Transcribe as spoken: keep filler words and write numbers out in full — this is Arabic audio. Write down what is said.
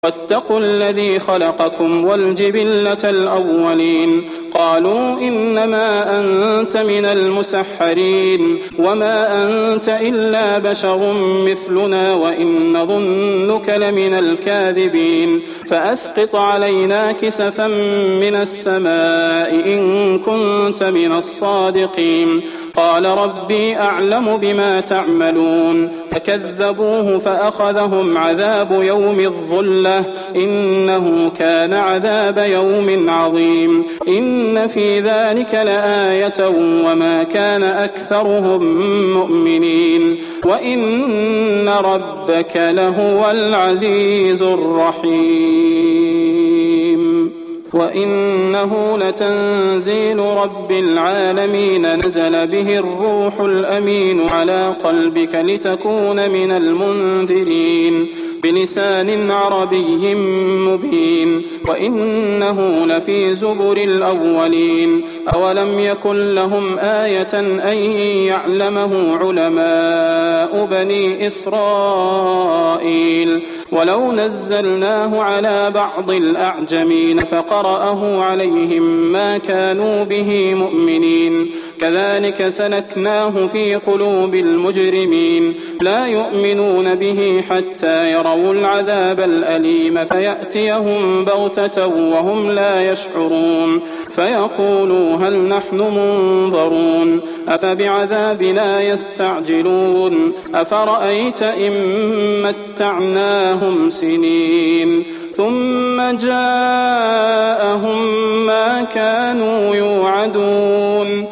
واتقوا الذي خلقكم والجبلة الأولين قالوا إنما أنت من المسحرين وما أنت إلا بشر مثلنا وإن نظنك لمن الكاذبين فأسقط علينا كسفا من السماء إن كنت من الصادقين قال ربي أعلم بما تعملون فكذبوه فأخذهم عذاب يوم الظلة إنه كان عذاب يوم عظيم إن في ذلك لآية وما كان أكثرهم مؤمنين وإن ربك لهو العزيز الرحيم وإنه لتنزيل رب العالمين نزل به الروح الأمين على قلبك لتكون من المنذرين بلسان عربي مبين وإنه لفي زبر الأولين أولم يكن لهم آية أن يعلمه علماء بني إسرائيل ولو نزلناه على بعض الأعجمين فقرأه عليهم ما كانوا به مؤمنين كذلك سلكناه في قلوب المجرمين لا يؤمنون به حتى يروا العذاب الأليم فيأتيهم بغتة وهم لا يشعرون فيقولوا هل نحن منظرون أفبعذابنا يستعجلون أفرأيت إن متعناهم سنين ثم جاءهم ما كانوا يوعدون